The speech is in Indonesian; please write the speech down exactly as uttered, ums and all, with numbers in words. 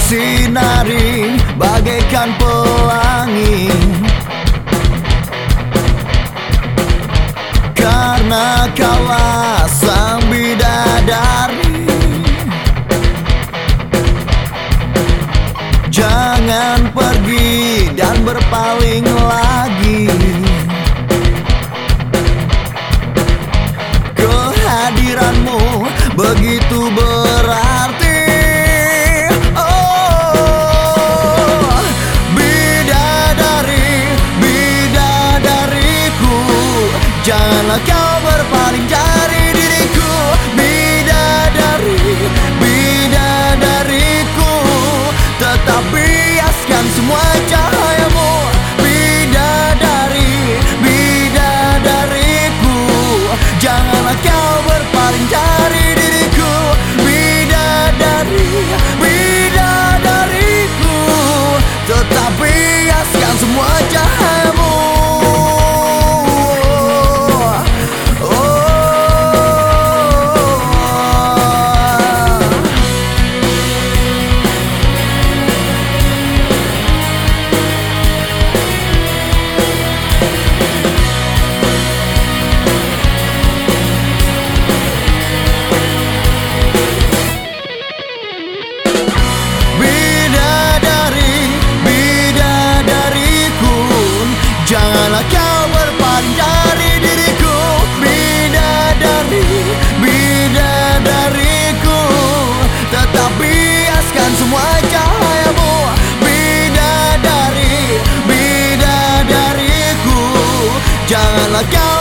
bersinari bagaikan pelangi, karena kaulah sang bidadari. Jangan pergi dan berpaling lagi. Kehadiranmu begitu berarti. Oh, bidadari, bidadariku, janganlah kau berpaling dari diriku. Bidadari, bidadariku, tetap biaskan semua cahayamu. Bidadari, bidadariku, janganlah kau berpaling dari diriku. Bidadari, bidadariku, tetap biaskan semua cahayamu. Janganlah kau berpaling dari diriku. Bidadari, bidadariku, tetap biaskan semua cahayamu. Bidadari, bidadariku, janganlah kau